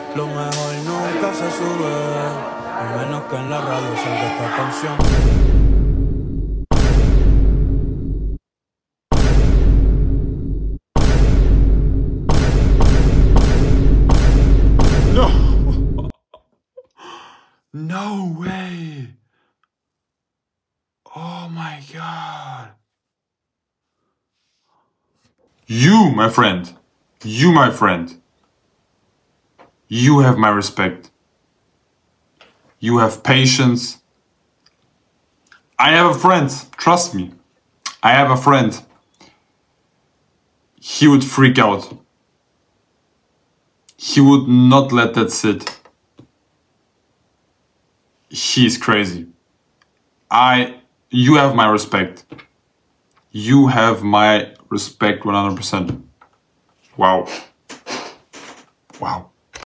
Lo mejor nunca se sube, a menos que en la radio salga esta canción. No! No way! Oh my god. You, my friend. You, my friend. You have my respect. You have patience. I have a friend. Trust me. I have a friend. He would freak out. He would not let that sit. He's crazy. You have my respect. You have my respect 100%. Wow. Wow.